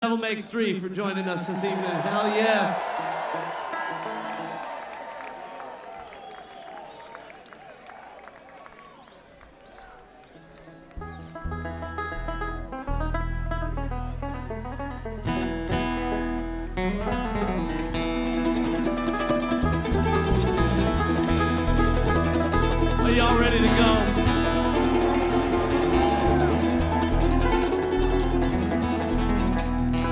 Devil Makes Three for joining us this evening. Hell yes. Are y'all ready to go?